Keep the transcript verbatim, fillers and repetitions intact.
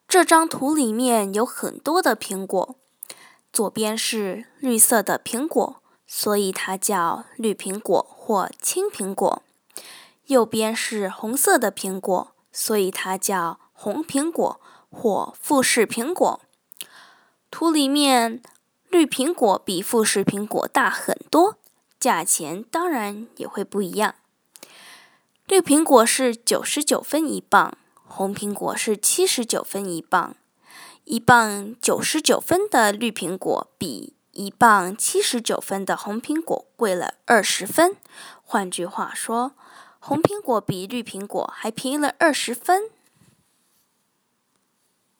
这张图里面有很多的苹果，左边是绿色的苹果，所以它叫绿苹果或青苹果。右边是红色的苹果，所以它叫红苹果或富士苹果。图里面绿苹果比富士苹果大很多，价钱当然也会不一样。绿苹果是九十九分一磅，红苹果是七十九分一磅。一磅九十九分的绿苹果比一磅七十九分的红苹果贵了二十分。换句话说，红苹果比绿苹果还便宜了二十分。